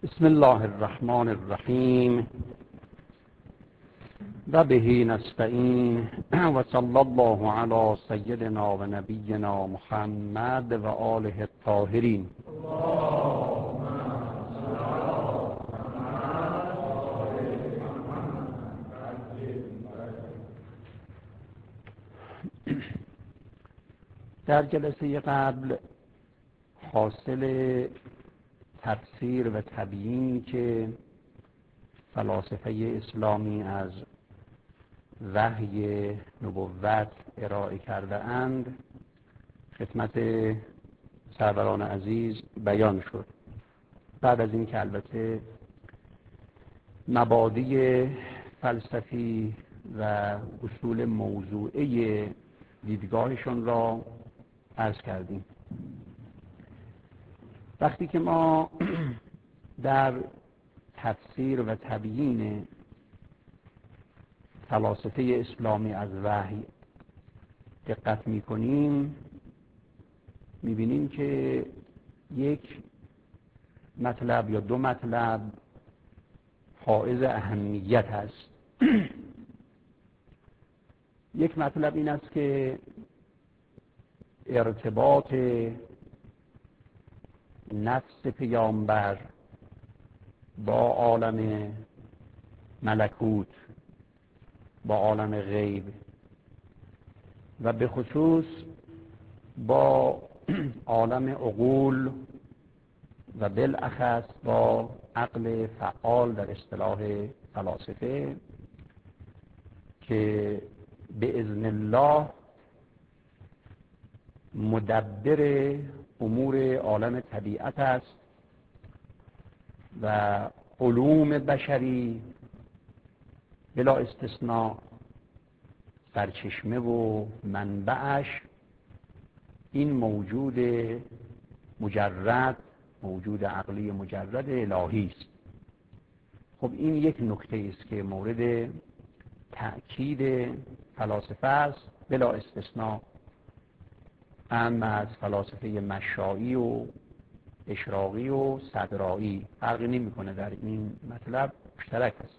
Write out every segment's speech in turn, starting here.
بسم الله الرحمن الرحیم و به نستعین و صلی الله علی سیدنا و نبینا محمد و آله الطاهرین. در جلسه قبل حاصل تفسیر و تبیینی که فلاسفه اسلامی از وحی نبوت ارائه کرده اند خدمت سروران عزیز بیان شد. بعد از این که البته مبادی فلسفی و اصول موضوعی دیدگاهشون را عرض کردیم. وقتی که ما در تفسیر و تبیین فلاسفه اسلامی از وحی دقت می‌کنیم، می‌بینیم که یک مطلب یا دو مطلب حائز اهمیت است. یک مطلب این است که ارتباط نفس پیامبر با عالم ملکوت، با عالم غیب و به خصوص با عالم عقول و بالاخص با عقل فعال در اصطلاح فلاسفه که به اذن الله مدبر امور عالم طبیعت است و علوم بشری بلا استثناء سرچشمه و منبعش این موجود مجرد، موجود عقلی مجرد الهی است. خب این یک نکته است که مورد تأکید فلاسفه است بلا استثناء، اما از فلاسفه مشائی و اشراقی و صدرائی فرقی نمی‌کنه، در این مطلب مشترک است.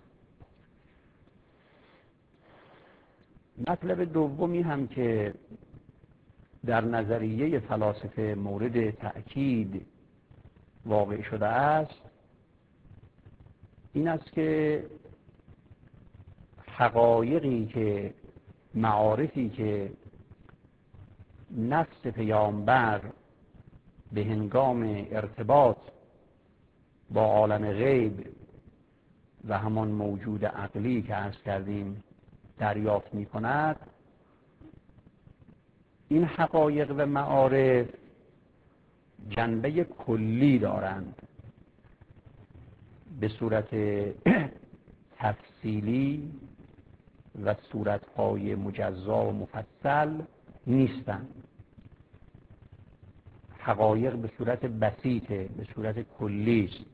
مطلب دومی هم که در نظریه فلاسفه مورد تأکید واقع شده است این است که حقایقی که معارفی که نفس پیامبر به هنگام ارتباط با عالم غیب و همان موجود عقلی که عرض کردیم دریافت می کند، این حقایق و معارف جنبه کلی دارند، به صورت تفصیلی و صورتهای مجزا و مفصل نیستند. حقایق به صورت بسیطه، به صورت کلی است،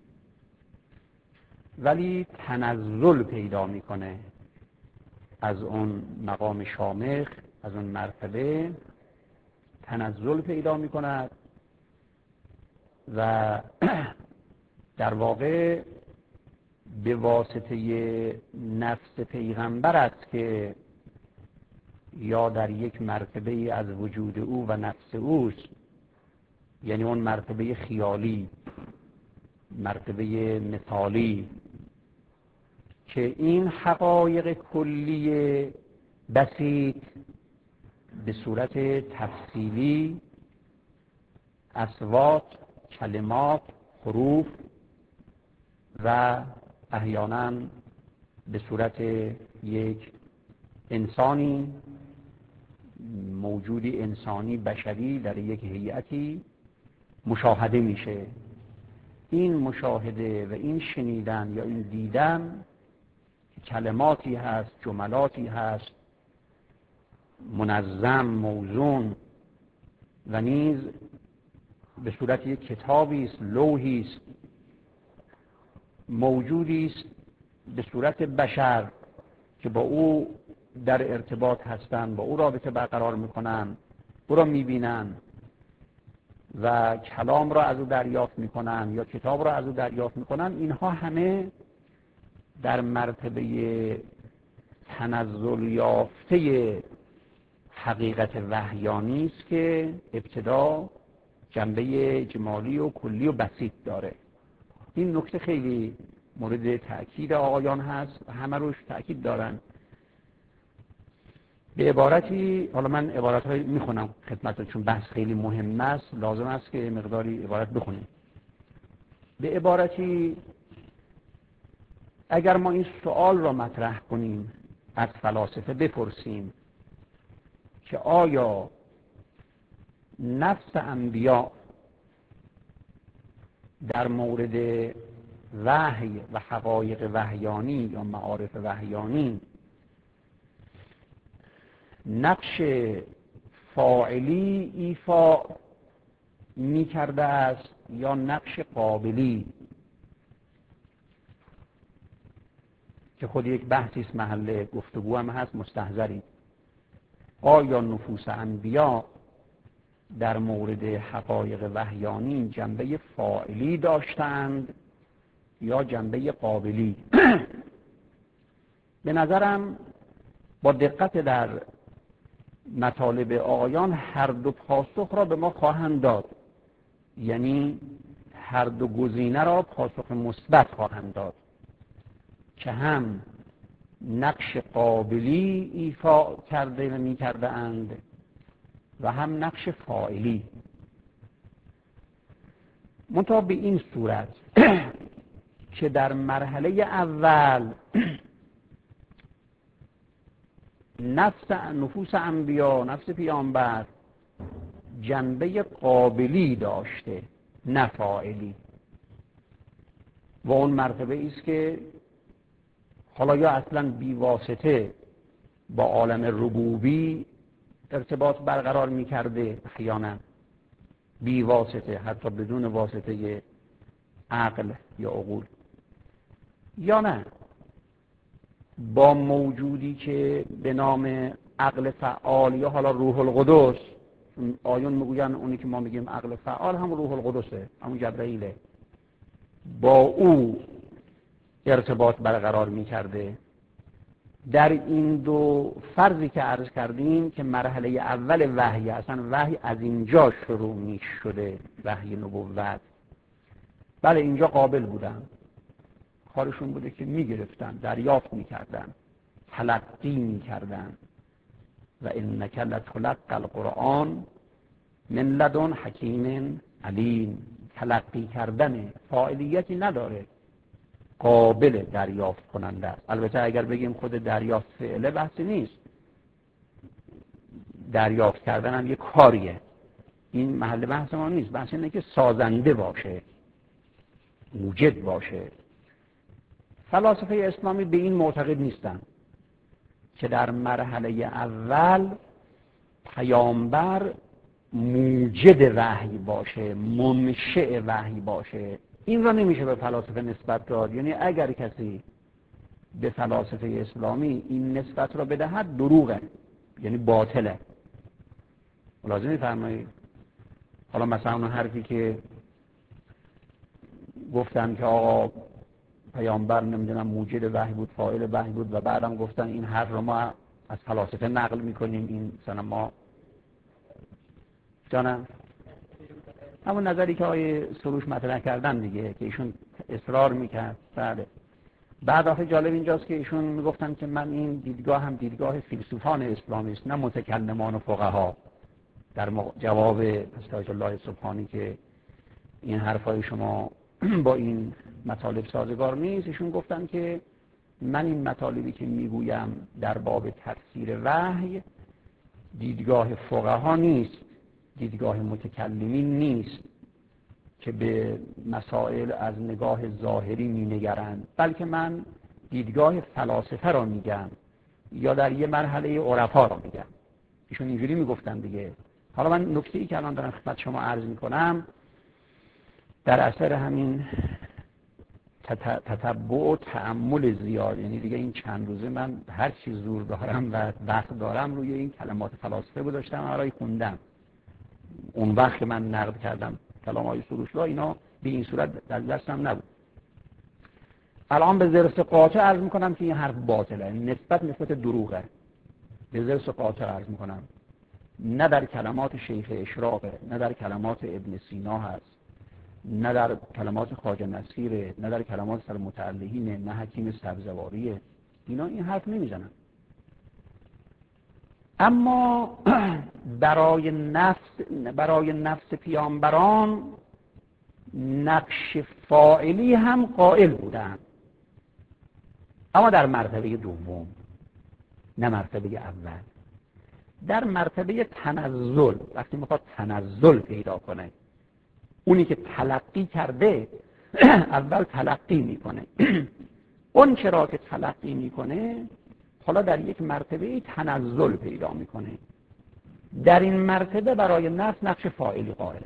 ولی تنزل پیدا میکنه از اون مقام شامخ، از اون مرتبه تنزل پیدا میکند و در واقع به واسطه نفس پیغمبر است که یا در یک مرتبه از وجود او و نفس اوست، یعنی اون مرتبه خیالی، مرتبه مثالی، که این حقایق کلی بسیط به صورت تفصیلی اصوات، کلمات، حروف و احیانا به صورت یک انسانی، موجودی انسانی بشری در یک هیئتی مشاهده میشه. این مشاهده و این شنیدن یا این دیدن کلماتی هست، جملاتی هست منظم، موزون و نیز به صورت یک کتابی است، لوحی است، موجودی است به صورت بشر که با او در ارتباط هستند، با او رابطه برقرار میکنن، او را میبینن و کلام را از او دریافت میکنن یا کتاب را از او دریافت میکنن، اینها همه در مرتبه تنزل یافته حقیقت وحیانی است که ابتدا جنبه اجمالی و کلی و بسیط داره. این نکته خیلی مورد تأکید آقایان هست و همه روش تأکید دارن. به عبارتی، حالا من عبارت‌های میخونم خدمتتون چون بحث خیلی مهم است، لازم است که مقداری عبارت بخونیم. به عبارتی اگر ما این سوال را مطرح کنیم، از فلاسفه بپرسیم که آیا نفس انبیا در مورد وحی و حقایق وحیانی یا معارف وحیانی نقش فاعلی ایفا می کرده است یا نقش قابلی، که خود یک بحثی است، محل گفتگو هم هست، مستحضری. آیا نفوس انبیا در مورد حقایق وحیانی جنبه فاعلی داشتند یا جنبه قابلی؟ به نظرم با دقت در مطالب آقایان هر دو پاسخ را به ما خواهند داد، یعنی هر دو گزینه را پاسخ مثبت خواهند داد که هم نقش قابلی ایفا کرده و می کرده اند و هم نقش فاعلی. منتها به این صورت که در مرحله اول نفوس انبیا، نفس پیامبر جنبه قابلی داشته نه فاعلی، و اون مرتبه است که حالا یا اصلا بی واسطه با عالم ربوبی ارتباط برقرار می کرده، احیانا بی واسطه، حتی بدون واسطه عقل یا عقول، یا نه با موجودی که به نام عقل فعال یا حالا روح القدس. آیون میگوین اونی که ما میگیم عقل فعال هم روح القدسه، همون جبرئیله، با او ارتباط برقرار میکرده. در این دو فرضی که عرض کردیم که مرحله اول وحی، اصلا وحی از اینجا شروع میشده، وحی نبوت، بله اینجا قابل بودن، کارشون بوده که میگرفتن، دریافت میکردن، تلقی میکردن. و انک لتلقی القرآن من لدن حکیم علیم. تلقی کردن فاعلیتی نداره، قابل دریافت کننده است. البته اگر بگیم خود دریافت فعله بحثی نیست، دریافت کردن هم یه کاریه، این محل بحث ما نیست. بحث اینه که سازنده باشه، موجد باشه. فلاسفه اسلامی به این معتقد نیستن که در مرحله اول پیامبر موجد وحی باشه، منشئ وحی باشه. این را نمیشه به فلاسفه نسبت داد. یعنی اگر کسی به فلاسفه اسلامی این نسبت را بدهد دروغه، یعنی باطله. لازم میفرمایید. حالا مثلا اون حرفی که گفتن که آقا پیامبر نمیدونم موجد وحی بود، فاعل وحی بود، و بعدم گفتن این حرف رو ما از فلاسفه نقل میکنیم، این مثلا ما جانم همون نظری که آقای سروش مطرح کردن دیگه، که ایشون اصرار میکرد. بله. بعد آخه جالب اینجاست که ایشون میگفتن که من این دیدگاه هم دیدگاه فیلسوفان اسلامی است، نه متکلمان و فقها. در جواب استاد الله سبحانی که این حرفای شما با این مطالب سازگار نیست، ایشون گفتن که من این مطالبی که میگویم در باب تفسیر وحی دیدگاه فقها نیست، دیدگاه متکلمین نیست که به مسائل از نگاه ظاهری مینگرند، بلکه من دیدگاه فلاسفه را میگم یا در یه مرحله عرفا را میگم. ایشون اینجوری میگفتن دیگه. حالا من نکته‌ای که الان دارم خدمت شما عرض میکنم در اثر همین تتبع و تأمل زیاد، یعنی دیگه این چند روزه من هر چی زور دارم و وقت دارم روی این کلمات فلاسفه گذاشتم، برای خوندم. اون وقت که من نقد کردم کلام های سروشلو اینا به این صورت در دستم نبود. الان به ضرس قاطع عرض میکنم که این حرف باطله، نسبت دروغه. به ضرس قاطع عرض میکنم، نه در کلمات شیخ اشراقه، نه در کلمات ابن سینا هست، نه در کلمات خواجه نصیره، نه در کلمات سرمتعلقینه، نه حکیم سبزواریه. اینا این حرف نمیزنن. اما برای نفس پیامبران نقش فاعلی هم قائل بودن، اما در مرتبه دوم، نه مرتبه اول. در مرتبه تنزل، وقتی میخواد تنزل پیدا کنه، اونی که تلقی کرده اول تلقی میکنه اون چرا که تلقی میکنه حالا در یک مرتبه تنزل پیدا میکنه. در این مرتبه برای نفس نقش فاعلی قائل.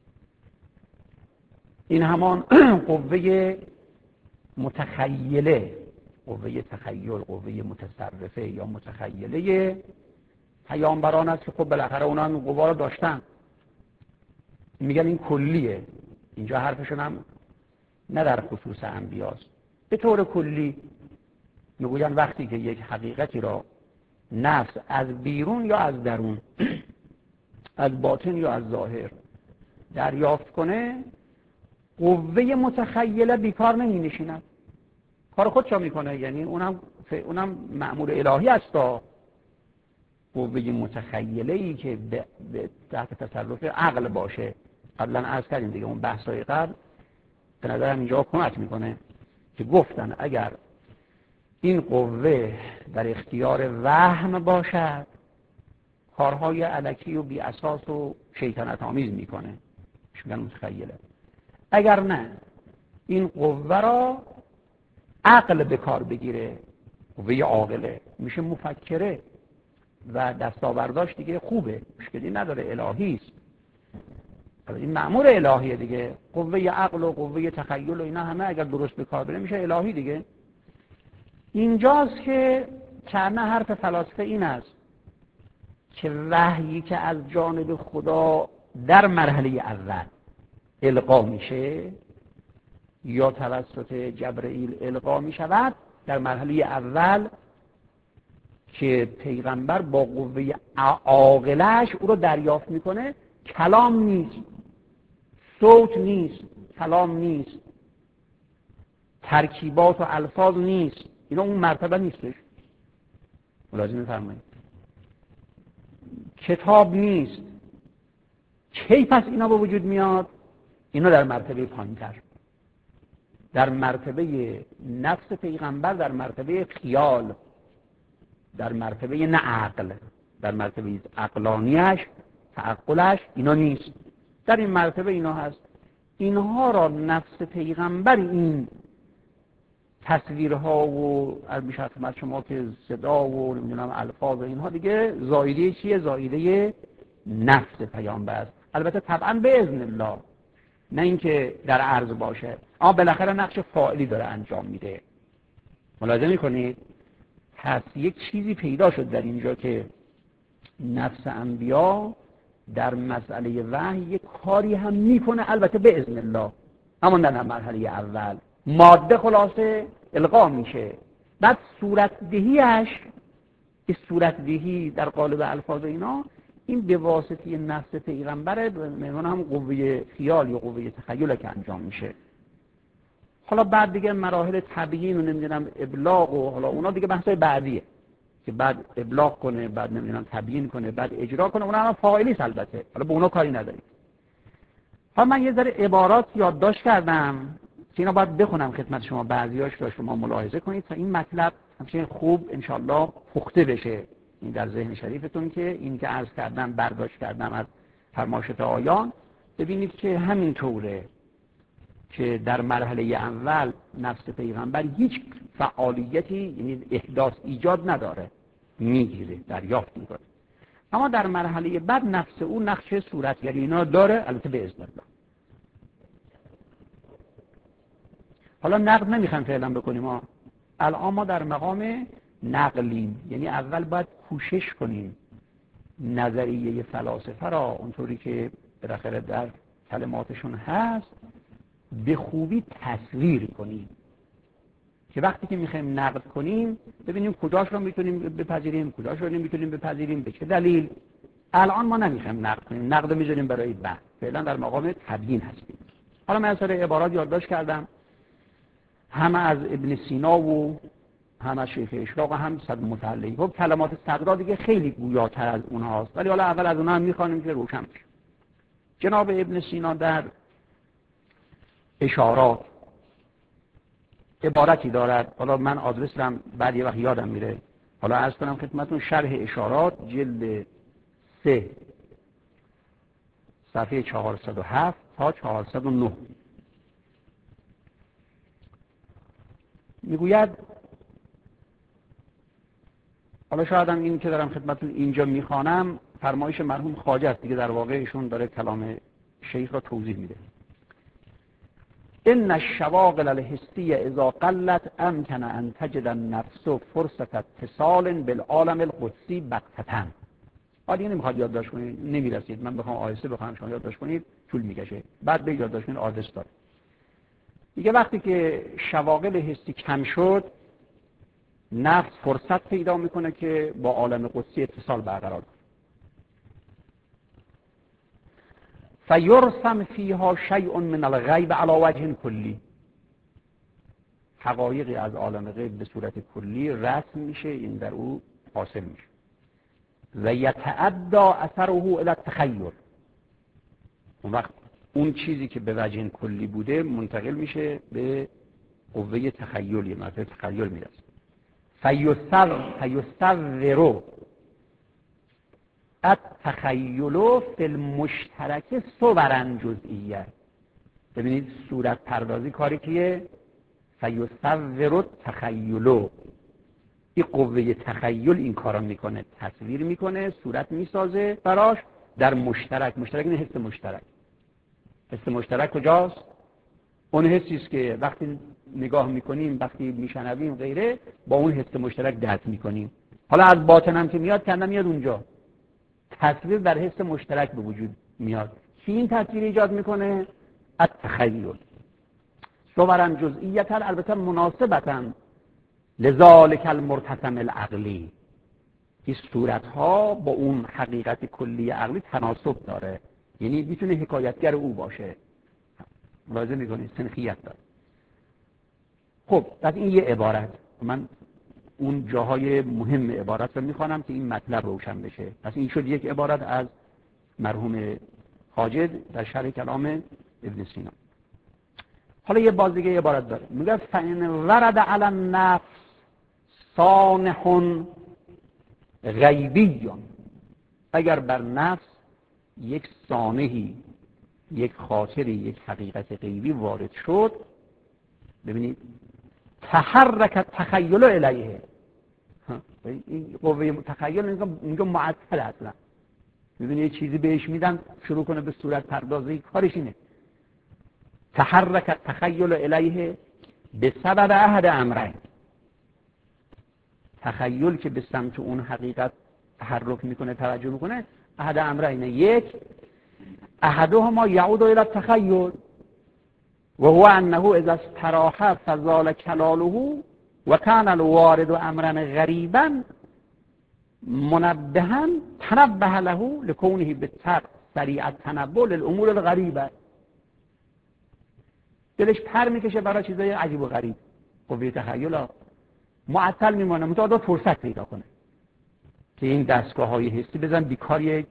این همان قوه متخیله، قوه تخیل، قوه متصرفه یا متخیله پیامبران است که خب بالاخره اونا هم قوا رو داشتن. میگن این کلیه، اینجا حرفشون هم نه در خصوص انبیاست. به طور کلی میگوین وقتی که یک حقیقتی را نفس از بیرون یا از درون، از باطن یا از ظاهر دریافت کنه، قوه متخیله بیکار نمی نشیند، کار خودشو میکنه. یعنی اونم مأمور الهی است. قوه متخیله‌ای که به تحت تصرف عقل باشه. قبلا عرض کردیم دیگه، اون بحث‌های قبل به نظرم اینجا کمک میکنه که گفتن اگر این قوه در اختیار وهم باشد کارهای الکی و بی اساس و شیطنت آمیز میکنه، میگن متخیله. اگر نه این قوه را عقل به کار بگیره، قوه عاقله، میشه مفکره و دستاورداش دیگه خوبه، مشکلی نداره، الهی است. این مأمور الهیه دیگه. قوه عقل و قوه تخیل و اینا همه اگر درست به کار بره میشه الهی دیگه. اینجاست که چرنه حرف فلاسفه این است که وحیی که از جانب خدا در مرحله اول القا میشه یا توسط جبرئیل القا میشود، در مرحله اول که پیغمبر با قوه عاقلش او رو دریافت میکنه، کلام نیست، صوت نیست، کلام نیست، ترکیبات و الفاظ نیست، اینا اون مرتبه نیستش. ملاحظه می‌فرمایید؟ کتاب نیست. کی پس اینا به وجود میاد؟ اینا در مرتبه پایین‌تر، در مرتبه نفس پیغمبر، در مرتبه خیال، در مرتبه نه عقل، در مرتبه عقلانیش، تعقلش اینا نیست. در این مرتبه اینا هست. اینها را نفس پیغمبر این تصویرها و میشه خدمت شما که صدا و نمیدونم الفاظ و اینها دیگه زایده چیه؟ زایده نفس پیامبر است. البته طبعا به اذن الله، نه اینکه در عرض باشه، اما بالاخره نقش فاعلی داره انجام میده. ملاحظه میکنید؟ پس یک چیزی پیدا شد در اینجا که نفس انبیا در مسئله وحی یک کاری هم میکنه، البته به اذن الله، اما در مرحله اول ماده خلاصه القا میشه، بعد صورتدهیش، که صورتدهی در قالب الفاظ اینا، این به واسطه نفس پیغمبره، میمونه هم قوه خیال یا قوه تخیل که انجام میشه. حالا بعد دیگه مراحل تبیین و نمیدونم ابلاغ و حالا اونا دیگه بحثای بعدیه که بعد ابلاغ کنه، بعد نمیدونم تبیین کنه، بعد اجرا کنه، اونا هم فاعلی البته، حالا به اونا کاری نداریم. حالا من یه ذره عبارات یادداشت کردم که اینا باید بخونم خدمت شما، بعضیاش رو شما ملاحظه کنید تا این مطلب همچنین خوب انشالله پخته بشه این در ذهن شریفتون، که این که عرض کردم برداشت کردم از فرمایشات آیان، ببینید که همین طوره که در مرحله اول نفس پیغمبر هیچ فعالیتی، یعنی احداث ایجاد نداره، میگیره، دریافت میکنه. اما در مرحله بعد نفس او نقش صورتگری اینا داره، البته به اذن الله. حالا نقد نمیخوایم فعلا بکنیم، الان ما در مقام نقلیم، یعنی اول باید کوشش کنیم نظریه فلاسفه را اونطوری که بالاخره در کلماتشون هست، به خوبی تصویر کنیم که وقتی که میخوایم نقد کنیم ببینیم کجاش رو میتونیم بپذیریم، کجاش رو نمیتونیم بپذیریم، به چه دلیل. الان ما نمیخوایم نقد کنیم، نقد رو میذاریم برای بحث، فعلا در مقام تبیین هستیم. حالا من از عبارات یادداشت کردم، همه از ابن سینا و هم از شیخ اشراق و هم صد متعلقی. خب کلمات صدرا دیگه خیلی گویاتر از اونهاست، ولی حالا اول از اونها هم میخوانیم که روشن بشه. جناب ابن سینا در اشارات عبارتی دارد، حالا من آدرسم بعد یه وقت یادم میره، حالا عرض کنم خدمتتون. شرح اشارات جلد 3 صفحه 407 تا 409 میگوید، حالا شاید هم این که دارم خدمتتون اینجا میخوانم فرمایش مرحوم خواجه است دیگه، در واقع ایشون داره کلام شیخ را توضیح میده. ان الشواغل الحسیه اذا قلت امکن ان تجد النفس فرصه اتصال بالعالم القدسی بغتة. حالا دیگه نمیخواد یادداشت کنید، نمیرسید من بخوام آیسته بخوام شما یادداشت کنید طول میکشه، بعد به یادداشت کنید آدرس داره. دیگه وقتی که شواغل حسی کم شد، نفس فرصت پیدا میکنه که با عالم قدسی اتصال برقرار کنه. فیرسم فیها شیء من الغیب علی وجه کلی. حقایقی از عالم غیب به صورت کلی رسم میشه، این در او حاصل میشه. و یتعدی اثره الی التخیل. اون وقت اون چیزی که به وجه کلی بوده منتقل میشه به قوه تخیلی، مثلا تخیل میرسه. فیصور التخیل فی المشترک صورا جزئیه. ببینید صورت پردازی کاری کیه؟ فیصور التخیل. این قوه تخیل این کارا میکنه، تصویر میکنه، صورت میسازه براش در مشترک. مشترک این حس مشترک. حس مشترک کجاست؟ اون حسی است که وقتی نگاه میکنیم، وقتی میشنویم غیره، با اون حس مشترک درک میکنیم. حالا از باطن هم که میاد کنده میاد اونجا، تصویر در حس مشترک به وجود میاد. چی این تصویر ایجاد میکنه؟ التخیل صورا جزئیتا، البته مناسبتا لذالک المرتسم العقلی. این صورت ها با اون حقیقت کلی عقلی تناسب داره، یعنی میتونه حکایتگر او باشه. ملاحظه میکنید سنخیت داره. خب پس این یه عبارت، من اون جاهای مهم عبارت رو میخوانم که این مطلب روشن بشه. پس این شد یک عبارت از مرحوم خواجه در شرح کلام ابن سینا. حالا یه باز دیگه عبارت داره، میگه فإن ورد علی النفس صانح غیبی. اگر بر نفس یک صانعی، یک خاطری، یک حقیقت غیبی وارد شد، ببینید تحرک التخیل الیه. این قوه تخیل میگه معطل اصلا. ببینید یه چیزی بهش میدن شروع کنه به صورت پردازی، کارش اینه. تحرک التخیل الیه بسبب احد امرین. تخیل که به سمت اون حقیقت تحرک میکنه، توجه میکنه، احد امرین، یک احدهما یعود الى التخیل و هو انه اذا استراح فزال کلاله و كان الوارد امرا غریبا منبها تنبه له لكونه بالتق سریع التنبه للامور الغریبه. دلش پر میکشه برای چیزای عجیب و غریب، قوه تخیل معطل میمونه، متعادل فرصت پیدا کنه که این دستگاه های حسی بزن بیکار یک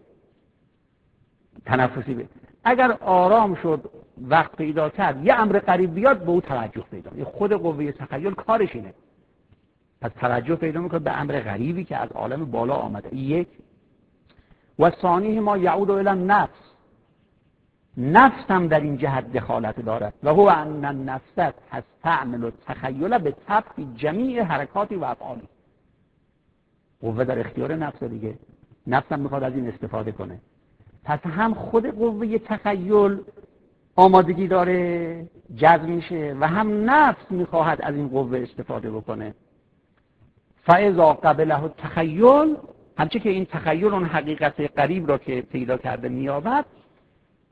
تنفسی بده. اگر آرام شد، وقت پیدا کرد، یه امر غریب بیاد، به او توجه پیدا میکنه. خود قوه تخیل کارش اینه. پس توجه پیدا میکنه به امر غریبی که از عالم بالا آمده. یک و ثانیه ما یعود الی النفس. نفس هم در این جهت دخالت دارد و هو ان النفس تستعمل التخیل به طبع جمیع حرکاتی و افعالی. قوه در اختیار نفس دیگه، نفس هم میخواد از این استفاده کنه. پس هم خود قوه تخیل آمادگی داره، جذب میشه، و هم نفس میخواهد از این قوه استفاده بکنه. فاذا قبله التخیل، همچه که این تخیل اون حقیقت قریب را که پیدا کرده میابد،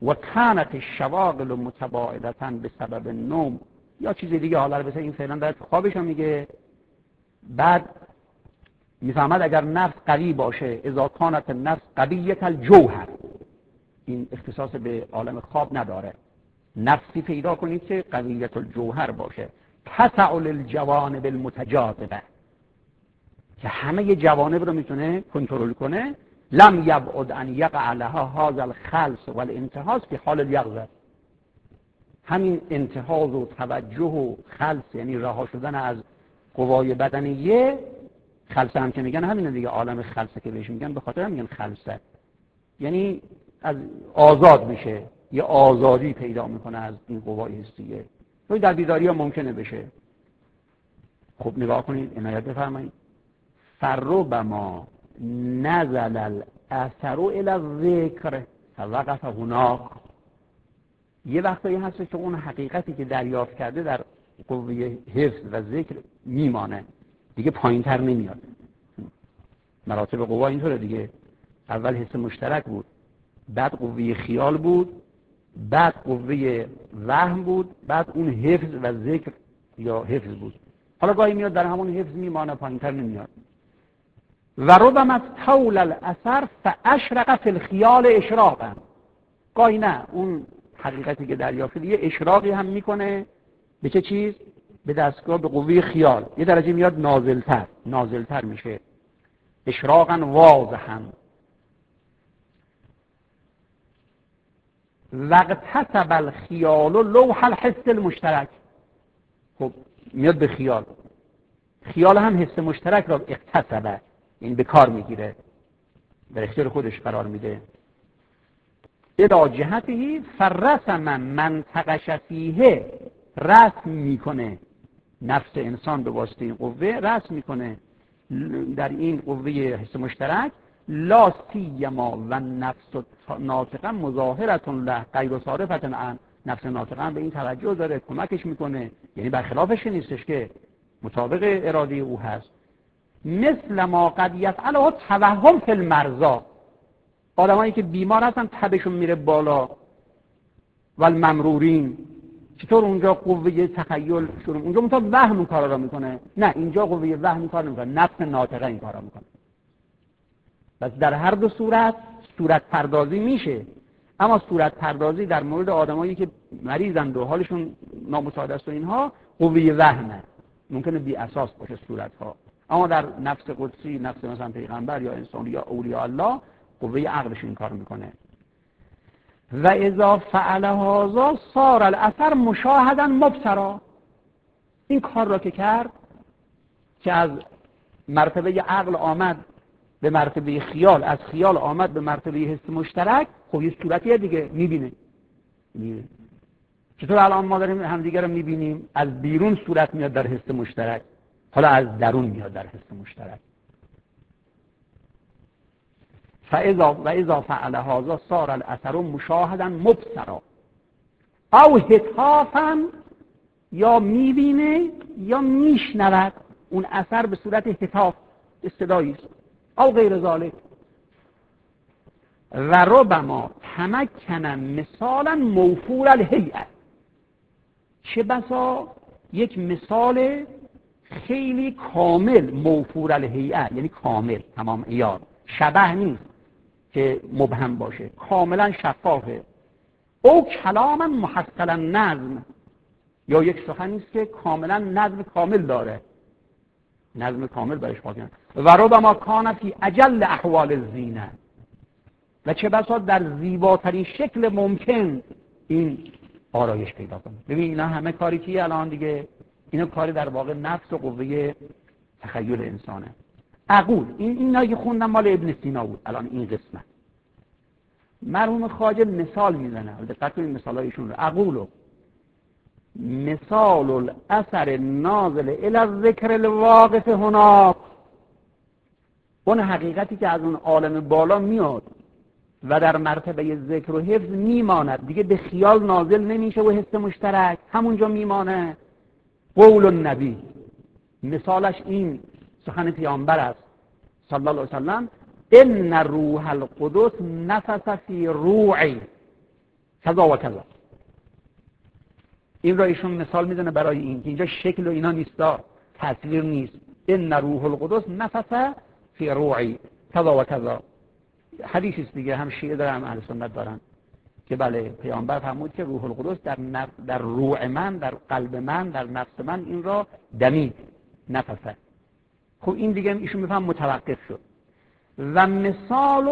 و کانت الشواغل متباعدة بسبب النوم، یا چیز دیگه. حالا البته این فعلا داره خوابش رو میگه. بعد میفهمد اگر نفس قوی باشه، اذا کانت النفس قویة الجوهر، این اختصاص به عالم خواب نداره، نفسی پیدا کنید که قویة الجوهر باشه، تسع للجوانب المتجاذبه، که همه جوانب رو میتونه کنترل کنه. لم یبعد ان یقع لها هذا الخلص والانتهاز فی حال الیقظه. همین انتهاز و توجه و خلص، یعنی رها شدن از قوای بدنیه. خلصه هم که میگن همینه دیگه، عالم خلصه که بهش میگن، به خاطر هم میگن خلصه، یعنی از آزاد میشه، یه آزادی پیدا میکنه از این قوای حسیه. توی در بیداری هم ممکنه بشه. خب نگاه کنید، عنایت بفرمایید. فربما نزل الاثر الى الذکر فوقف هناک. یه وقتایی هست که اون حقیقتی که دریافت کرده در قوه حفظ و ذکر میمانه، دیگه پایین تر نمیاد. مراتب قوا اینطوره دیگه، اول حس مشترک بود، بعد قوه خیال بود، بعد قوه وهم بود، بعد اون حفظ و ذکر یا حفظ بود. حالا گاهی میاد در همون حفظ میمانه، پایین تر نمیاد. و ربما طول الاثر فاشرق فی الخیال اشراقا. گاهی نه، اون حقیقتی که دریافت یه اشراقی هم میکنه به چه چیز؟ به دستگاه، به قوه خیال، یه درجه میاد نازلتر میشه. اشراقا واضحا. واغتصب الخیال لوح الحس المشترک. خب میاد به خیال، خیال هم حس مشترک را اغتصبه، این به کار میگیره، در اختیار خودش قرار میده. الی جهته فرسم منطقش فیه، رسم میکنه نفس انسان به واسطه این قوه، رسم میکنه در این قوه حس مشترک. لا سیما و نفس ناطقه مظاهرة له غیر صارفة عن. نفس ناطقه به این توجه داره، کمکش میکنه، یعنی برخلافش نیستش، که مطابق اراده او هست. مثل ما قد یفعله توهم فی المرضى. آدمایی که بیمار هستن تبشون میره بالا. و الممرورین، چطور اونجا قوه تخیل شروع، اونجا مثلا وهم اون کارا رو میکنه، نه اینجا قوه وهم این کار نمیکنه، نفس ناطقه این کارا میکنه. بس در هر دو صورت پردازی میشه. اما صورت پردازی در مورد آدمایی که مریضند و حالشون نامساعد است و اینها، قوه وهمه، ممکنه بی اساس باشه صورت ها. اما در نفس قدسی، نفس مثلا پیغمبر یا انسان یا اولیاء الله، قوه عقلش این کار میکنه. و اذا فعل هذا صار الاثر مشاهدا مبصرا. این کار را که کرد، که از مرتبه عقل آمد به مرتبه خیال، از خیال آمد به مرتبه حس مشترک، خب یه صورتیه دیگه، میبینه. چطور الان ما داریم همدیگه رو میبینیم؟ از بیرون صورت میاد در حس مشترک، حالا از درون میاد در حس مشترک. و اذا فعل هذا صار الاثر مشاهدا مبصرا او هتافا، یا میبینه یا میشنود اون اثر به صورت هتاف، صدایی است، او غیر ذلك. و ربما تمکن مثالا موفور الهیئه. چه بسا یک مثال خیلی کامل، موفور الهیئه یعنی کامل، تمام عیار، شبه نیست که مبهم باشه، کاملا شفافه. او کلاما محصلا نظم، یا یک سخنی است که کاملا نظم کامل داره، نظم کامل برش باقی. و ربما کان فی اجل احوال الزینه، و چه بسا در زیباترین شکل ممکن این آرایش پیدا کنه. ببین اینا همه کاری که الان دیگه، اینا کاری در واقع نفس و قوه تخیل انسانه. عقول، اینا که خوندم مال ابن سینا بود. الان این قسمت مرحوم خواجه مثال میزنه، دقت کنید مثالایشون رو. عقولو مثال الاثر نازل الی الذکر الواقف هناک، اون حقیقتی که از اون عالم بالا میاد و در مرتبه ذکر و حفظ میماند، دیگه به خیال نازل نمیشه و حس مشترک همونجا میمانه. قول النبی، مثالش این سخن پیامبر است صلی الله علیه وسلم: ان روح القدس نفس فی روعی کذا و کذا. این را ایشون مثال میزنه برای این که اینجا شکل و اینا نیستا، تصویر نیست. ان روح القدس نفث فی روعی کذا و کذا. حدیثی است دیگه، هم شیعه دارن هم اهل سنت دارن که بله پیامبر فرمود که روح القدس در روح من، در قلب من، در نفس من این را دمید، نفث. خب این دیگه ایشون میفهم متوقف شد. و مثال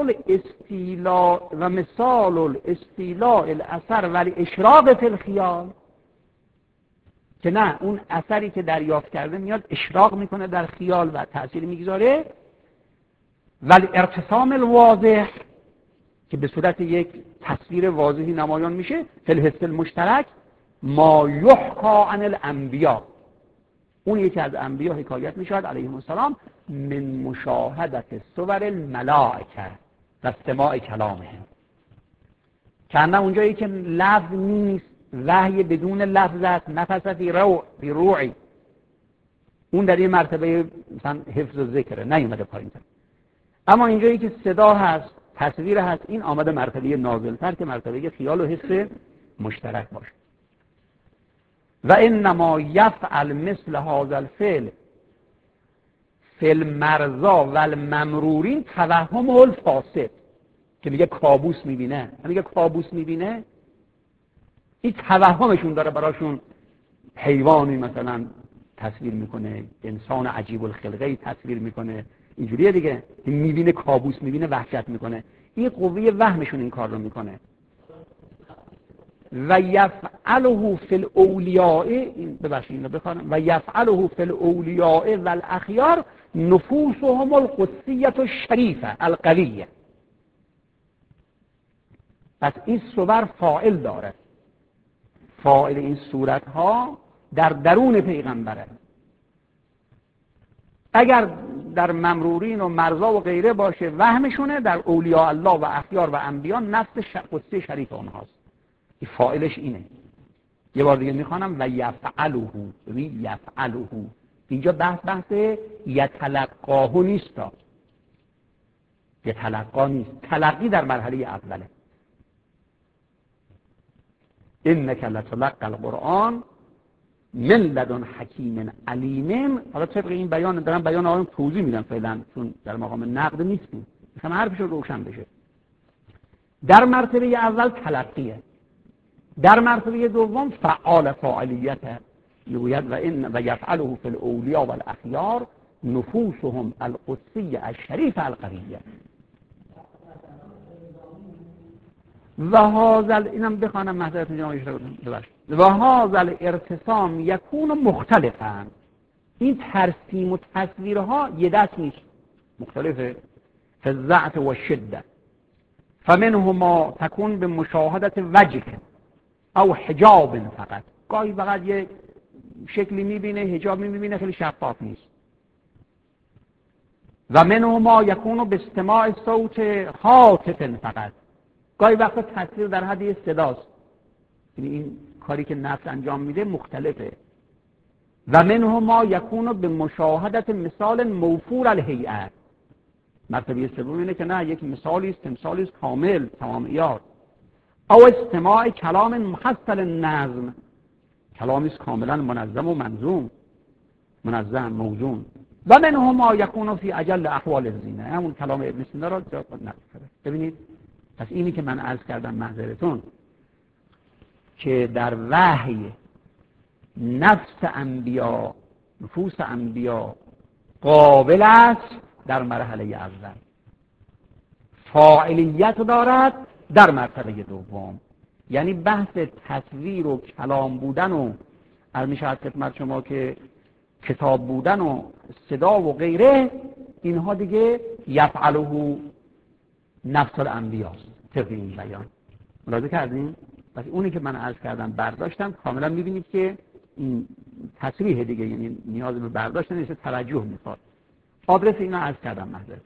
الاستیلاء الاثر ولی اشراق فی الخیال، که نه اون اثری که دریافت کرده میاد اشراق میکنه در خیال و تأثیر میگذاره. ولی ارتسام الواضح، که به صورت یک تصویر واضحی نمایان میشه. فی الحس المشترک ما یحکی عن الانبیاء، اون یکی از انبیا حکایت میشود علیهم السلام، من مشاهدت صور الملائکه و استماع کلامهم. که اونجایی که لفظ نیست، وحی بدون لفظ است، نفس فی روعی، اون در این مرتبه مثلا حفظ و ذکره، نیومده پایین تر. اما اینجایی که صدا هست، تصویر هست، این آمده مرتبه نازل‌تر که مرتبه خیال و حس مشترک باشه. و انما یفعل مثل هذا الفعل فی المرضى و الممرورین توهم الفاسد، که میگه کابوس میبینه. میگه کابوس میبینه، این توهمشون داره، براشون حیوانی مثلا تصویر میکنه، انسان عجیب الخلقه تصویر میکنه، اینجوریه دیگه، که میبینه کابوس میبینه، وحشت میکنه. این قوه وهمشون این کار رو میکنه. و یفعله فی الاولیاء، ببخشید اینو بخونم، و یفعله فی الاولیاء و الاخیار نفوسهم القدسیه الشریفه القویه. پس این صور فاعل داره، فاعل این صورت ها در درون پیغمبره. اگر در ممرورین و مرضا و غیره باشه وهمشونه، در اولیاء الله و اخیار و انبیا نفس قدسی شریف اونهاست. این فاعلش اینه. یه بار دیگه میخوانم، و یفعله، یفعله. اینجا بحث یتلقاه نیستا، یتلقا نیست، تلقی در مرحله اوله. انک لتلقی القرآن من لدن حکیم علیم. حالا طبق این بیان دارم بیان آقایون توضیح میدم فعلا، چون در مقام نقد نیستیم، مثلا حرفش رو روشن بشه. در مرتبه اول تلقیه، در مرتبه دوم فعال فاعلیت یوید. و این و یفعله فی الاولیاء و الاخیار نفوسهم القدسیه الشریفه القویه. و هذا، اینم بخوانم معذرت جناب، و هذا الارتسام یکون مختلفا. این ترسیم و تصویرها یه دست نیست، مختلفه. فی الضعف و الشده، فمنهما تکون به مشاهدت وجه او حجاب فقط. گاهی فقط یه شکلی میبینه، حجاب میبینه، خیلی شفاف نیست. و منهما یکون به استماع صوت هاتف فقط. گاهی وقتا تصویر در حد صداست، یعنی این کاری که نفس انجام میده مختلفه. و منهما یکون به مشاهدت مثال موفور الهیئه. مرتبه سوم اینه که نه، یک مثالی است، تمثالی است کامل تمام عیار. او استماع کلام محصل نظم، کلامی است کاملا منظم و منظوم، منظم موزون. و منهما یکون فی اجل احوال الزینه، همون کلام ابن سینا را نقل. ببینید، پس اینی که من عرض کردم معذرتون، که در وحی نفس انبیا، نفوس انبیا قابل است در مرحله اول، فاعلیت دارد در مرحله دوم. یعنی بحث تصویر و کلام بودن و میشه از خدمت شما که کتاب بودن و صدا و غیره، اینها دیگه یفعله نفس الانبیاست. طبق این بیان ملاحظه کردین؟ پس اونی که من عرض کردم برداشتم، کاملا میبینید که این تصریح دیگه، یعنی نیاز به برداشت نیست، توجه میخواد. آدرس اینا عرض کردم محضر.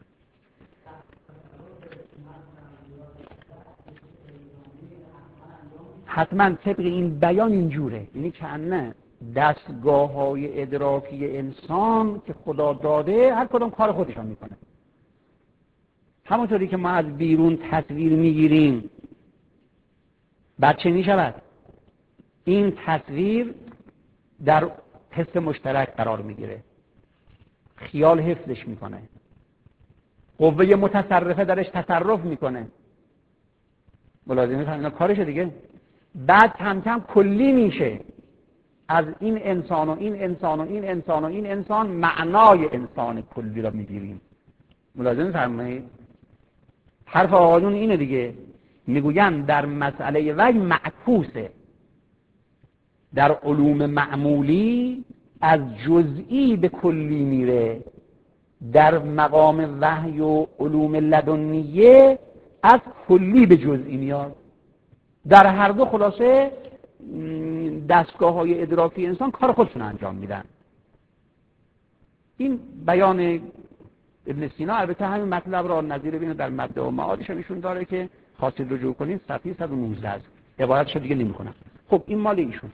حتما طبق این بیان اینجوره، یعنی کنه دستگاه‌های ادراکی انسان که خدا داده هر کدوم کار خودشان میکنه. همونطوری که ما از بیرون تصویر میگیریم، بعد چه می شود؟ این تصویر در حس مشترک قرار میگیره، خیال حفظش میکنه، قوه متصرفه درش تصرف میکنه. ملاحظه میکنید اینا کارشه دیگه. بعد کم کم کلی میشه، از این انسان و این انسان و این انسان و این انسان معنای انسان کلی را میگیریم. ملاحظه میفرمایید؟ حرف آقایون اینه دیگه، میگوین در مسئله وحی معکوسه. در علوم معمولی از جزئی به کلی میره، در مقام وحی و علوم لدنیه از کلی به جزئی میاد. در هر دو خلاصه دستگاه های ادراکی انسان کار خودشون انجام میدن. این بیان ابن سینا البته همین مطلب را نظیر بینه در مبدأ و معادش هم ایشون داره که خواستید رجوع کنید صفحه 119 است. عبارتشو دیگه نمی‌کنم. خب این مال ایشون.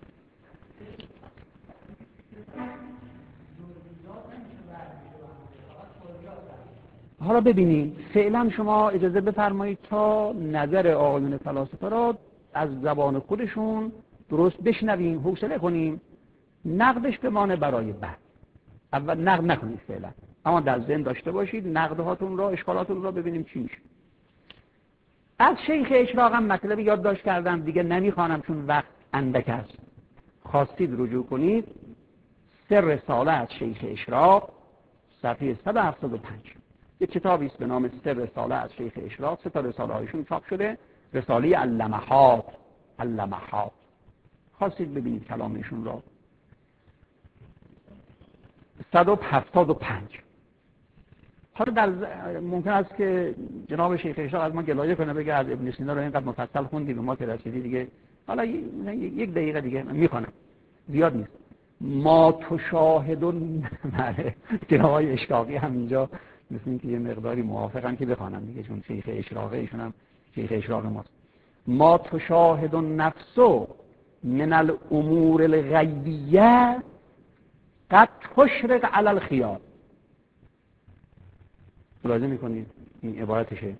حالا ببینید فعلا شما اجازه بفرمایید تا نظر آقایون فلاسفه را از زبان خودشون درست بشنویم، حوصله کنیم، نقدش بمانه برای بعد. اول نقد نکنید فعلا، اما در ذهن داشته باشید نقدهاتون را، اشکالاتون را ببینیم چی میشه. از شیخ اشراق هم مطلب یادداشت کردم دیگه نمیخوانم چون وقت اندک است. خواستید رجوع کنید 3 رساله از شیخ اشراق صفحه 175. یک کتابی است به نام 3 رساله از شیخ اشراق. 3 تا رساله هایشون چاپ شده. رساله اللمحات. خواستید ببینید کلامشون را. 175. حالا در ممکن است که جناب شیخ اشراق از ما گلایه کنه بگه از ابن سینا رو اینقدر مفصل خوندی به ما که رسیدی دیگه. حالا 1 دقیقه دیگه میخوانم، زیاد نیست. ما تشاهدون بله جناب اشراقی هم اینجا مثل اینکه یه مقداری موافقن که بخوانم دیگه، چون شیخ اشراقی ایشون هم شیخ اشراق ماست. ما تشاهد النفس من الامور الغیبیه قد تشرق علی الخیال. ملاحظه میکنید این عبارتشه.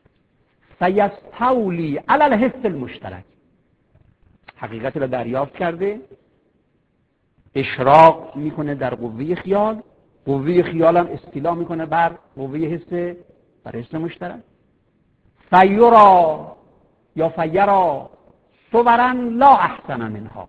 فیستولی علی الحس المشترک. حقیقت را دریافت کرده، اشراق میکنه در قوه خیال، قوه خیال هم استیلا میکنه بر قوه حس، بر حس مشترک. فیرا یا فیرا صورا لا احسن منها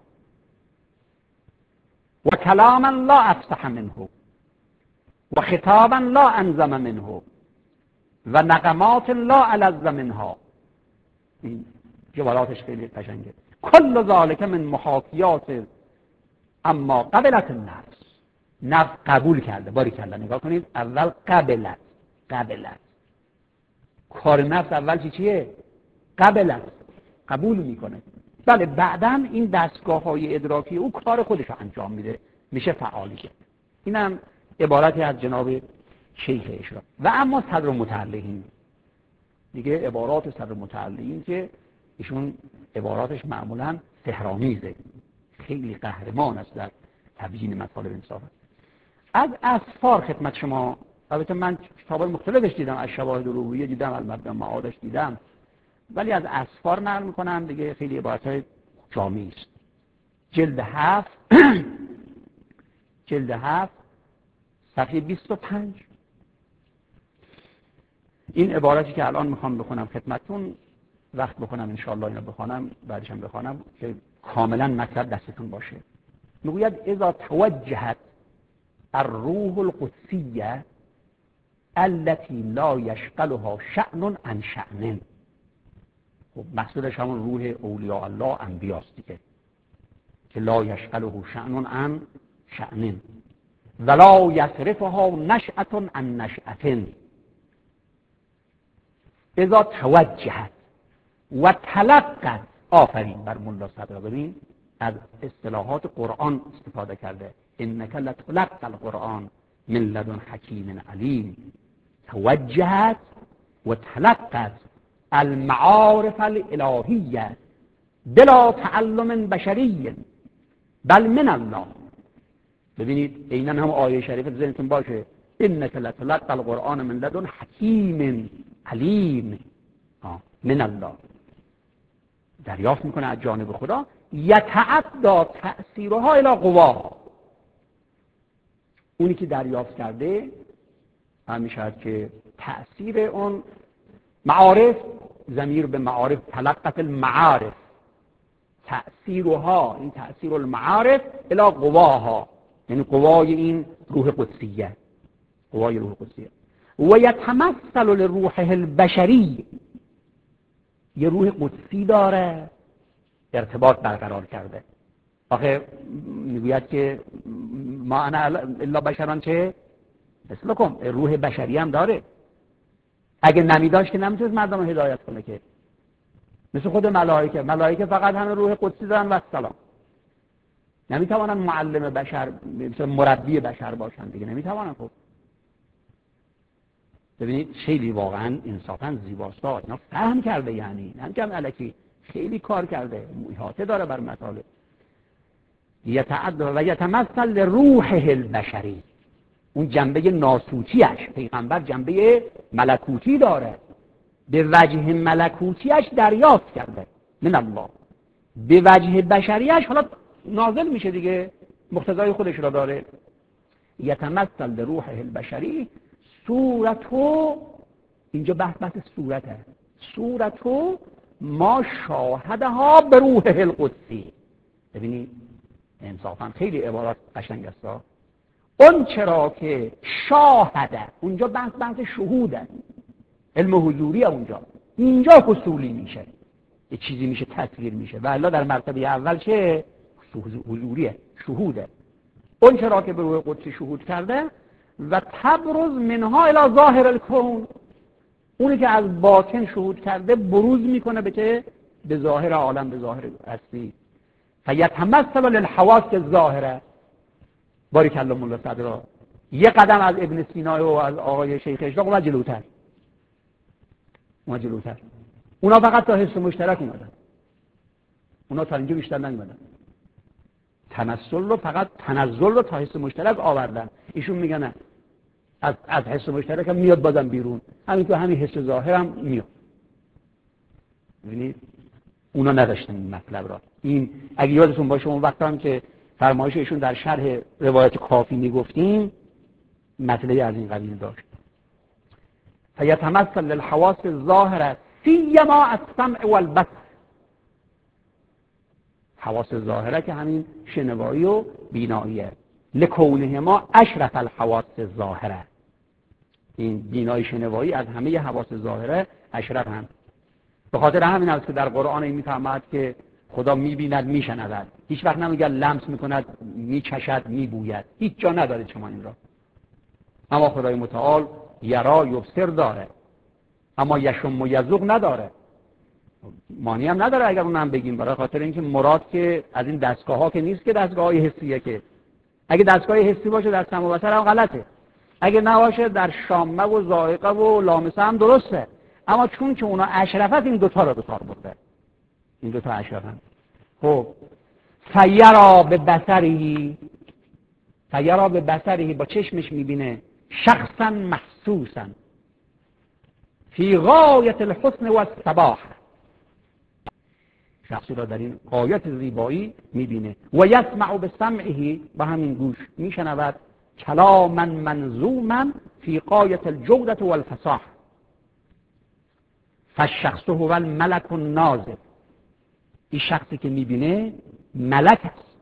و کلاما لا افصح منه و خطابا لا انظم منه و نغمات لا ألذ منها. این جوالاتش خیلی قشنگه. کل ذالک من محاکیات اما قبلت النفس. نفس قبول کرده. باریکلا نگاه کنید، اول قبلت کار نفس اول چیه؟ قبلت، قبول میکنه. بله بعداً این دستگاه های ادراکی او کار خودش رو انجام میده، میشه فعالیت. اینم عبارتی از جناب شیخ اشراق. و اما صدر متعلقین دیگه، عبارات صدر متعلقین که ایشون عباراتش معمولاً سحرآمیزه، خیلی قهرمان است در تبیین مطالب انصاف. از اسفار خدمت شما، البته من کتابای مختلفش دیدم، از شواهد الوهیه دیدم، المبدأ معادش دیدم، ولی از اسفار نقل میکنم دیگه، خیلی عبارتهای جامعی است. جلد 7 جلد 7 صفحه 25. این عبارتی که الان میخوام بخونم خدمتتون، وقت بخونم انشاءالله اینو بخونم، بعدش هم بخونم که کاملا مطلب دستتون باشه. میگوید اذا توجهت الروح القدسیه التي لا يشغلها شأن عن شأن. خب مقصودش همون روح اولیاء الله، انبیاست دیگه، که لا یشغله شأن عن شأن ولا یصرفها نشأة عن نشأة. اذا توجهت و تلقت، آفرین بر ملا صدر. ببین از اصطلاحات قرآن استفاده کرده، انک لتلقى القرآن من لدن حکیم علیم. توجهت و تلقت المعارف الالهیه بلا تعلم بشری بل من الله. ببینید عیناً هم آیه شریف ذهنتون باشه، انک لتلقى القرآن من لدن حکیم علیم من الله. دریافت میکنه از جانب خدا، یتعدی تأثیرها الی قواها. اونی که دریافت کرده همیشه که تأثیر اون معارف، ضمیر به معارف، تلقت المعارف، تأثیرها، این تأثیر المعارف الی قواها، یعنی قوای این روح قدسیه، قوای روح قدسیه. و یتمثل لروحه البشری، یه روح قدسی داره، ارتباط برقرار کرده. آخه میگوید که ما انا الا بشران چه مثلکم، روح بشری هم داره. اگه نمیداشت که نمیتونست مردم رو هدایت کنه، که مثل خود ملائکه فقط همه روح قدسی دارن و السلام، نمیتوانن معلم بشر، مثل مربی بشر باشن دیگه، نمیتوانن. خب ببینید خیلی واقعا انصافا زیباست، اینا فهم کرده، یعنی نه که الکی، خیلی کار کرده، احاطه داره بر مطالب. یتعدی و یتمثل لروحه البشری، اون جنبه ناسوتیش، پیغمبر جنبه ملکوتی داره، به وجه ملکوتیش دریافت کرده من الله، به وجه بشریش حالا نازل میشه دیگه، مقتضای خودش را داره. یتمثل لروحه البشری صورتو، اینجا بحث صورته، صورتو ما شاهدها به روحه القدسی. ببینید انصافا خیلی عبارات قشنگ است. اون چرا که شاهده، اونجا بحث شهوده، علم حضوری اونجا، اینجا حصولی میشه، یه چیزی میشه تصویر میشه، و الا در مرتبه اول چه حضوریه، شهوده. اون چرا که به روح قدسی شهود کرده و تبرز منها الی ظاهر الکون، اونی که از باطن شهود کرده بروز میکنه به که به ظاهر عالم، به ظاهر هستی. فیتمثل للحواس الظاهره. بارک الله مولا صدرا، یه قدم از ابن سینا و از آقای شیخ اشراق اومد جلوتر، اونا فقط تا حس مشترک اومدن، اونا تا اینجا بیشتر نمیدن، تنزل رو تا حس مشترک آوردن. ایشون میگن نه، از حس مشترک هم میاد بازم بیرون، همین تو همین حس ظاهر هم میاد. ببینید اونا نداشتن این مطلب را. این اگه یادتون باشه اون وقت هم که فرمایش ایشون در شرح روایت کافی میگفتیم، مطلبی از این قبیل داشت. فیتمثل للحواس الظاهره سیما السمع والبصر، حواس ظاهره که همین شنوایی و بیناییه، لکونهما اشرف الحواس الظاهره، این بینایی شنوایی از همه حواس ظاهره اشرف هم. به خاطر همین است که در قرآن این میفرماید که خدا میبیند میشنود، هیچ وقت نمیگه لمس میکند، میچشد، میبوید، هیچ جا نداره شما این را. اما خدای متعال یرا یبصر داره، اما یشم و یذوق نداره. معنی هم نداره اگر اون هم بگیم، برای خاطر اینکه مراد که از این دستگاه ها که نیست، که دستگاه های حسیه، که اگه دستگاه حسی باشه در سمع و بصر هم غلطه، اگه نباشه در شامه و ذائقه و لامسه هم درسته. اما چون که اونا اشرفت، این دوتا رو به کار برده، این دوتا اشرفن. خب فیرا به بصری، با چشمش میبینه، شخصا محسوسا فی غایت الحسن و الصباح، شخصی را در این غایت زیبایی میبینه. و یسمع به سمعه، با همین گوش میشنود، کلاما منظوما فی غایت الجودة و الفصاحة. فالشخص هو الملك النازل، این شخصی که میبینه ملک است،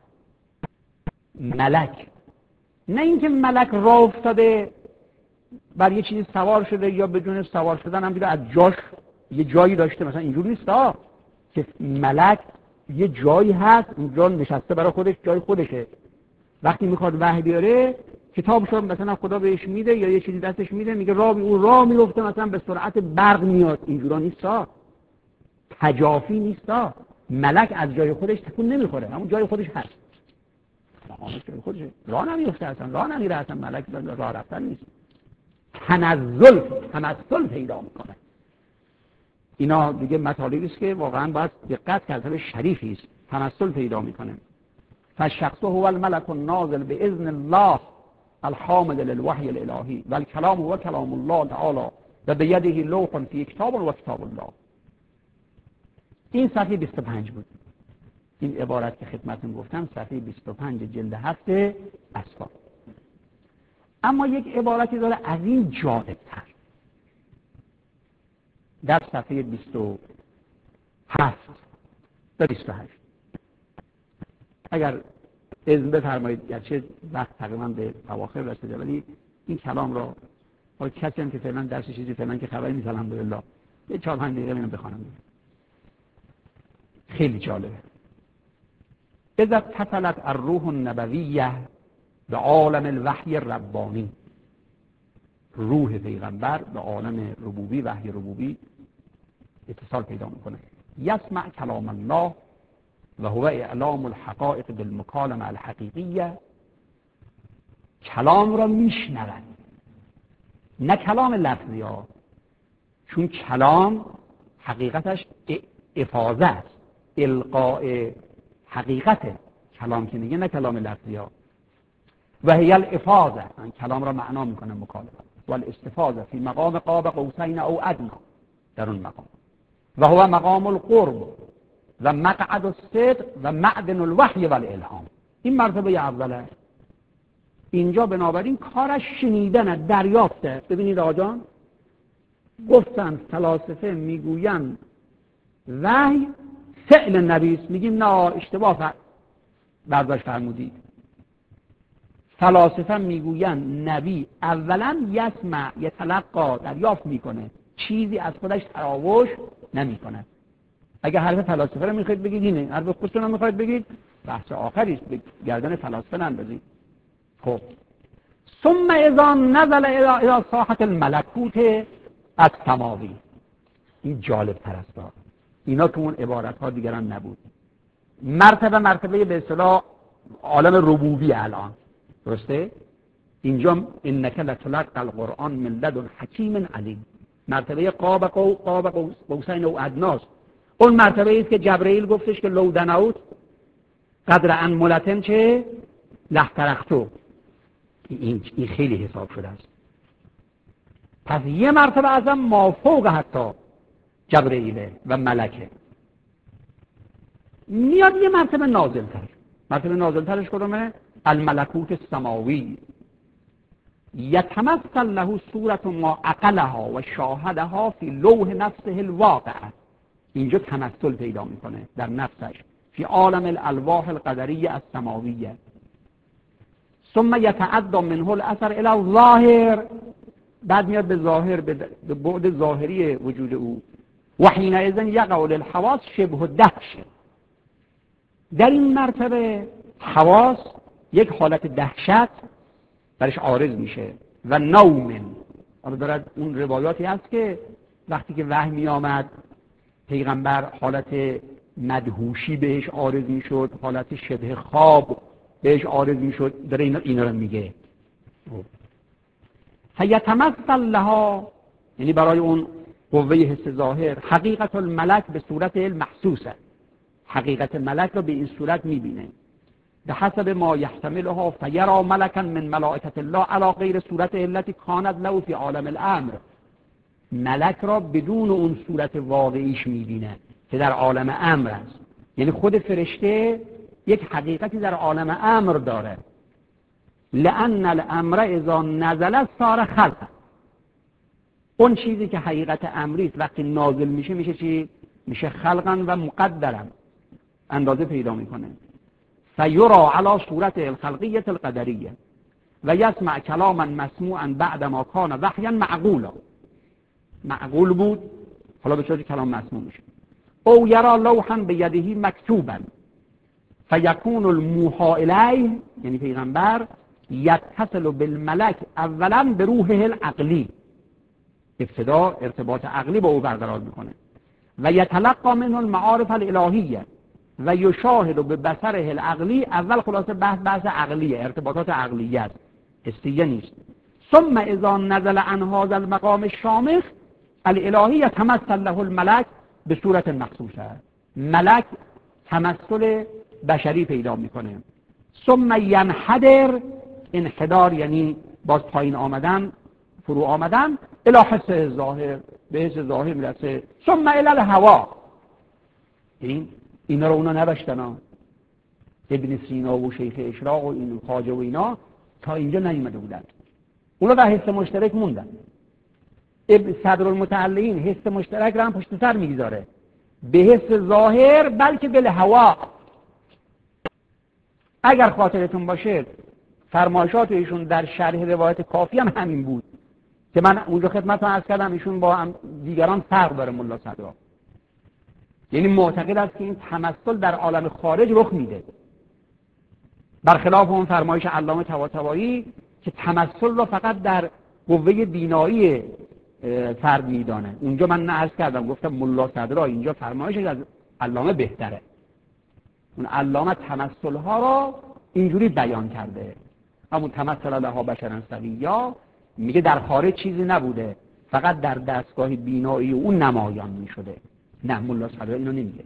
ملک، نه اینکه ملک راه افتاده بر یه چیزی سوار شده یا بدون سوار شدن هم بیده از جاش یه جایی داشته، مثلا اینجور نیست که ملک یه جایی هست اونجا نشسته برای خودش، جای خودشه، وقتی میخواد وحی بیاره کتابشو مثلا خدا بهش میده یا یه چیزی دستش میده، میگه اون راه میفته، مثلا به سرعت برق میاد، اینجورا نیست، تجافی نیست. ملک از جای خودش تکون نمیخوره، همون جای خودش هست، جای خودشه، راه نمیفته اصلا، راه نمیره اصلا، ملک راه رفتن نیست، تمثل پیدا میکنه. اینا دیگه مطالبی است که واقعا باید دقت کرد، به شریفی است، تمثل پیدا میکنه. فالشخص هو الملك النازل باذن الله الحامد للوحی الالهی و الکلام هو کلام الله تعالی و بیده لوح فی کتاب و کتاب الله. این صفحه 25 بود. این عبارت که خدمتتون گفتم صفحه 25 جلد 7 اسباب. اما یک عبارتی داره از این جالب‌تر در صفحه 27 تا 28. اگر اذن بفرمایید، گرچه وقت تقریبا به اواخر رسیده، ولی این کلام را با کسی هم که فعلا درس چیزی فعلا که خبری نیست الحمدلله یه 4-5 دقیقه اینو بخونم. خیلی جالبه. اذا اتصلت الروح النبویه به عالم الوحی ربانی، روح پیغمبر به عالم ربوبی، وحی ربوبی اتصال پیدا میکنه. یسمع کلام الله و هو اعلام الحقائق بالمکالمه الحقیقیه، کلام را میشنود، نه کلام لفظی ها، چون کلام حقیقتش افاضه است، القاء حقیقته کلام که میگه، نه کلام لفظی ها. و هی الافاضه، کلام را معنا میکنه مکالمه، و الاستفاضه فی مقام قاب قوسین او ادنا، در اون مقام، و هو مقام القرب و مقعد الصدق و معدن الوحی و الالهام. این مرتبه اوله. اینجا بنابراین کارش شنیدن، دریافته. ببینید آجان گفتن فلاسفه میگوین وحی فعل نبی است، میگیم نه اشتباه برداشت فرمودید. فلاسفه میگوین نبی اولا یسمع، یتلقا، دریافت میکنه، چیزی از خودش تراوش نمیکنه. اگه حرف فلاسفه رو میخواید بگید اینه، حرف خودتون رو میخواید بگید بحث آخری است، به گردن فلاسفه نندازید. خب ثم اذا نزل الى ساحت الملکوت السماوی، این جالب تر است. اینا تو اون عبارت ها دیگران نبود. مرتبه به اصطلاح عالم ربوبی الان، درسته؟ اینجا انک لتلقى القرآن من لدن حکیم علیم، مرتبه قاب قوسین او ادناس. اون مرتبه است که جبرئیل گفتش که لو دنوت قدر انملتن چه لحترختو. این خیلی حساب شده است. پس یه مرتبه ازم مافوق حتی جبرئیل و ملکه. میاد یه مرتبه نازلتر. مرتبه نازلترش کدومه؟ الملکوت السماوی. یتمثل له صورت ما عقلها و شاهدها فی لوح نفسه الواقع. اینجا تمثل پیدا میکنه در نفسش فی عالم الالواح القدریه السماویه. ثم یتعدى منه الاثر الى الظاهر، بعد میاد به ظاهر، به بعد ظاهری وجود او. و حینئذ یقع للحواس شبه الدهش. در این مرتبه حواس یک حالت دهشت برش عارض میشه و نوم. حالا دارد اون روایاتی هست که وقتی که وحی می آمد پیغمبر حالت مدهوشی بهش عارض میشد، حالت شبه خواب بهش عارض میشد، داره اینا رو میگه. فیتمثل لها، یعنی برای اون قوه حس ظاهر، حقیقت الملک به صورت المحسوسه، حقیقت ملک رو به این صورت میبینه. به حسب ما یحتملها فیرا ملکا من ملائکت الله علی غیر صورت التي کانت له فی عالم الامر. ملک را بدون اون صورت واقعیش میبینه که در عالم امر است. یعنی خود فرشته یک حقیقتی در عالم امر داره. لأن الامر اذا نزل صار خلقا. اون چیزی که حقیقت امری است وقتی نازل میشه میشه چی؟ میشه خلقا و مقدرا، اندازه پیدا میکنه. فیرا علی صورت الخلقیه القدریه و یسمع کلاما مسموعا بعد ما کان وحیا معقولا. معقول بود، حالا به صورت کلام مسموع میشه. او یرا لوحا بیده مکتوبا فیکون الموحى الیه، یعنی پیغمبر یتصل بالملک اولا به روحه العقلی، ابتدا ارتباط عقلی با او برقرار میکنه. و یتلقى منه المعارف الالهیه و یشاهد به بصره العقلی. اول خلاصه بحث عقلیه، ارتباطات عقلیه است، حسیه نیست. ثم اذا نزل عن هذا المقام الشامخ الالهی یتمثل له الملک به صورت مخصوصه. ملک تمثل بشری پیدا میکنه. ثم ینحدر، انحدار یعنی باز پایین آمدن، فرو آمدن، الی حس ظاهر، به حس ظاهر میرسه. ثم الی الهوا، اینا رو اونا نداشتن ها. ابن سینا و شیخ اشراق و این خواجه و اینا تا اینجا نیومده بودن، اونا در حس مشترک موندن. صدرالمتعلقین حس مشترک رو هم پشت سر میگذاره، به حس ظاهر بلکه به هوا. اگر خاطرتون باشه فرمایشات ایشون در شرح روایت کافی هم همین بود که من اونجا خدمتتون عرض کردم ایشون با هم دیگران فرق داره ملا صدرا، یعنی معتقد است که این تمثل در عالم خارج رخ میده، برخلاف اون فرمایش علامه طباطبایی که تمثل رو فقط در قوه بینایی فرد میدانه. اونجا من عرض کردم گفتم ملا صدرا اینجا فرمایش از علامه بهتره، اون علامه تمثل ها را اینجوری بیان کرده، همون تمثل لها بشرا سویا، میگه در خارج چیزی نبوده، فقط در دستگاه بینایی اون نمایان میشده. نه، ملا صدرا اینو نمیگه،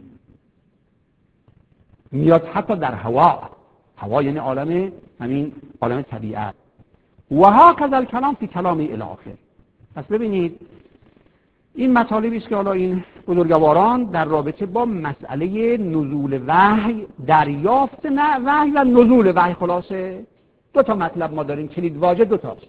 میاد حتی در هوا یعنی عالم، همین عالم طبیعت. و هاکذا الکلام فی کلامی الی آخر. پس ببینید این مطالبی است که حالا این بزرگواران در رابطه با مسئله نزول وحی، دریافت وحی و نزول وحی، خلاصه دو تا مطلب ما داریم، کلید واژه دو تاست،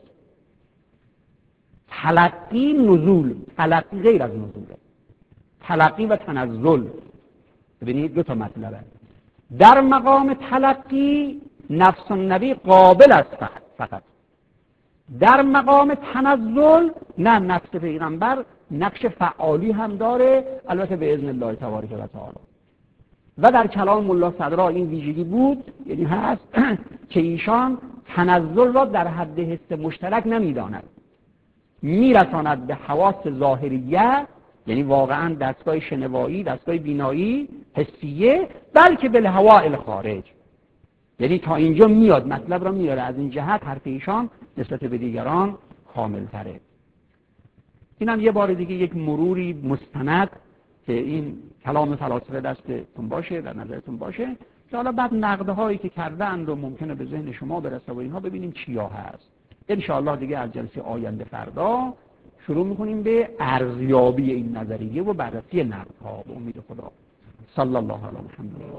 تلقی، نزول. تلقی غیر از نزوله، تلقی و تنزل. ببینید دو تا مطلبه. در مقام تلقی نفس النبی قابل است فقط، در مقام تنزل نه، نفس پیغمبر نقش فعالی هم داره، البته به اذن الله تبارک و تعالی. و در کلام ملا صدرا این ویژگی بود، یعنی هست که ایشان تنزل را در حد حس مشترک نمیداند، میرساند به حواس ظاهریه، یعنی واقعا دستگاه شنوایی، دستگاه بینایی، حسیه، بلکه به هوا خارج، یعنی تا اینجا میاد مطلب را میاره. از این جهت حرف ایشان نسبت به دیگران کامل تره. اینم یه بار دیگه یک مروری مستند که این کلام فلاسفه دستتون باشه، در نظرتون باشه، که حالا بعد نقده هایی که کردن رو ممکنه به ذهن شما برسه و اینها ببینیم چیا هست. انشاءالله دیگه از جلسه آینده فردا شروع میکنیم به ارزیابی این نظریه و بررسی نقدها به امید خدا. صلی الله علی محمد.